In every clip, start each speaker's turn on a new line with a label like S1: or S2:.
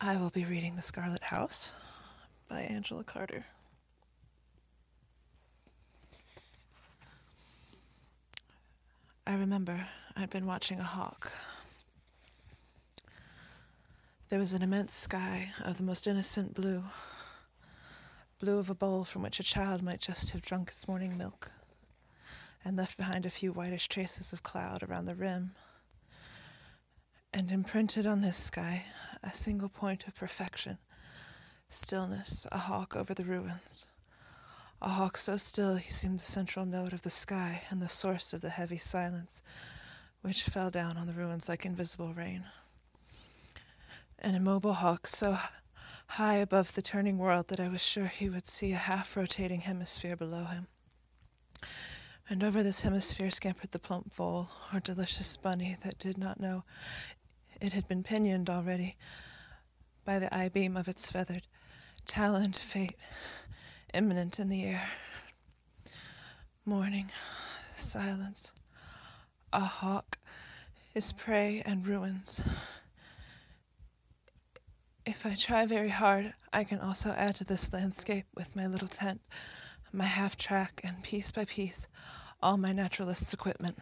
S1: I will be reading The Scarlet House by Angela Carter. I remember I'd been watching a hawk. There was an immense sky of the most innocent blue of a bowl from which a child might just have drunk its morning milk, and left behind a few whitish traces of cloud around the rim. And imprinted on this sky, a single point of perfection, stillness, a hawk over the ruins. A hawk so still he seemed the central note of the sky and the source of the heavy silence which fell down on the ruins like invisible rain. An immobile hawk so high above the turning world that I was sure he would see a half-rotating hemisphere below him. And over this hemisphere scampered the plump vole, or delicious bunny that did not know it had been pinioned already by the eye-beam of its feathered, taloned fate, imminent in the air. Morning, silence, a hawk, his prey and ruins. If I try very hard, I can also add to this landscape with my little tent, my half-track, and piece by piece, all my naturalist's equipment.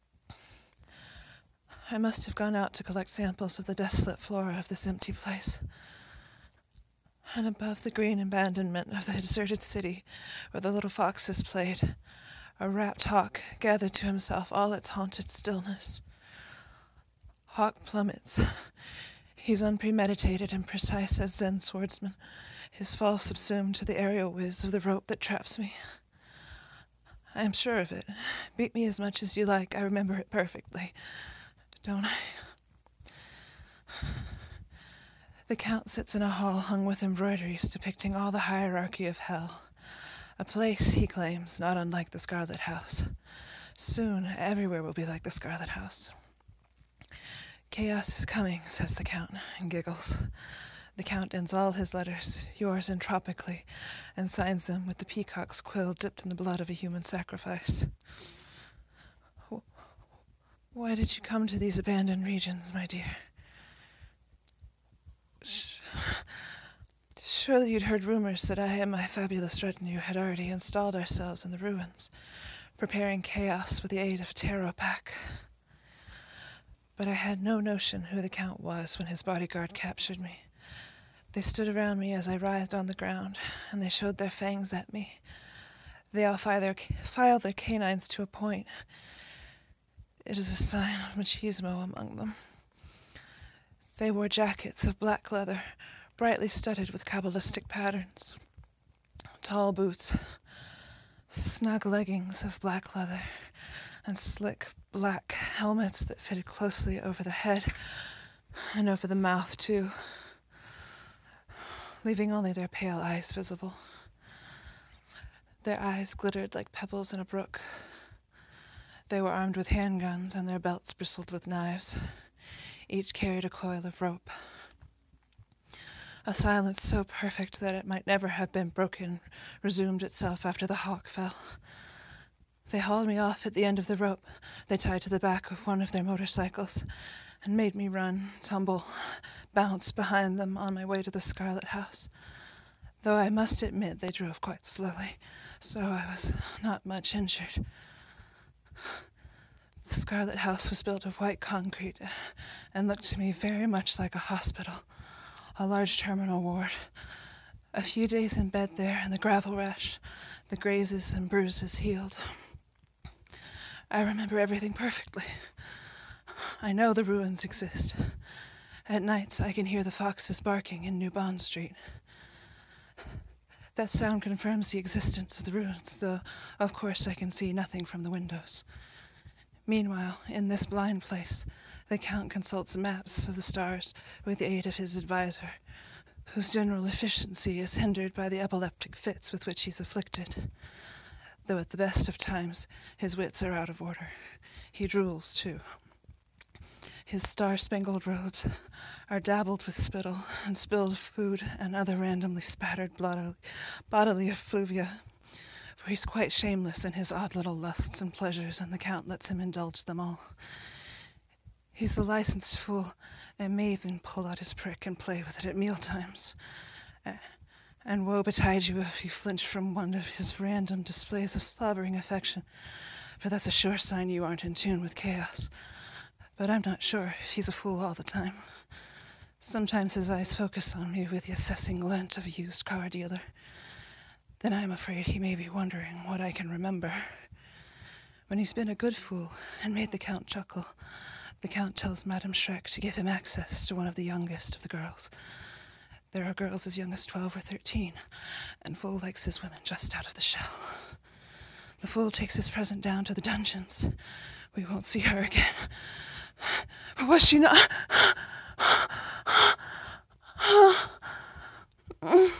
S1: I must have gone out to collect samples of the desolate flora of this empty place. And above the green abandonment of the deserted city where the little foxes played, a rapt hawk gathered to himself all its haunted stillness. Hawk plummets. He's unpremeditated and precise as Zen swordsman, his fall subsumed to the aerial whiz of the rope that traps me. I am sure of it. Beat me as much as you like, I remember it perfectly. Don't I? The Count sits in a hall hung with embroideries depicting all the hierarchy of hell. A place, he claims, not unlike the Scarlet House. Soon, everywhere will be like the Scarlet House. Chaos is coming, says the Count, and giggles. The Count ends all his letters, yours entropically, and signs them with the peacock's quill dipped in the blood of a human sacrifice. Why did you come to these abandoned regions, my dear? Surely you'd heard rumors that I and my fabulous retinue had already installed ourselves in the ruins, preparing chaos with the aid of Tarot Pack. But I had no notion who the Count was when his bodyguard captured me. They stood around me as I writhed on the ground, and they showed their fangs at me. They all filed their canines to a point. It is a sign of machismo among them. They wore jackets of black leather, brightly studded with Kabbalistic patterns, tall boots, snug leggings of black leather, and slick black helmets that fitted closely over the head and over the mouth, too, leaving only their pale eyes visible. Their eyes glittered like pebbles in a brook. They were armed with handguns, and their belts bristled with knives. Each carried a coil of rope. A silence so perfect that it might never have been broken resumed itself after the hawk fell. They hauled me off at the end of the rope they tied to the back of one of their motorcycles and made me run, tumble, bounce behind them on my way to the Scarlet House. Though I must admit they drove quite slowly, so I was not much injured. The Scarlet House was built of white concrete and looked to me very much like a hospital, a large terminal ward. A few days in bed there and the gravel rash, the grazes and bruises healed. I remember everything perfectly. I know the ruins exist. At nights I can hear the foxes barking in New Bond Street. That sound confirms the existence of the ruins, though, of course, I can see nothing from the windows. Meanwhile, in this blind place, the Count consults maps of the stars with the aid of his advisor, whose general efficiency is hindered by the epileptic fits with which he's afflicted. Though at the best of times, his wits are out of order. He drools, too. His star-spangled robes are dabbled with spittle and spilled food and other randomly spattered bodily effluvia, for he's quite shameless in his odd little lusts and pleasures, and the Count lets him indulge them all. He's the licensed fool, and may even pull out his prick and play with it at mealtimes. And woe betide you if you flinch from one of his random displays of slobbering affection, for that's a sure sign you aren't in tune with chaos. But I'm not sure if he's a fool all the time. Sometimes his eyes focus on me with the assessing glint of a used car dealer. Then I'm afraid he may be wondering what I can remember. When he's been a good fool and made the Count chuckle, the Count tells Madame Shrek to give him access to one of the youngest of the girls. There are girls as young as 12 or 13, and Fool likes his women just out of the shell. The Fool takes his present down to the dungeons. We won't see her again. But was she not...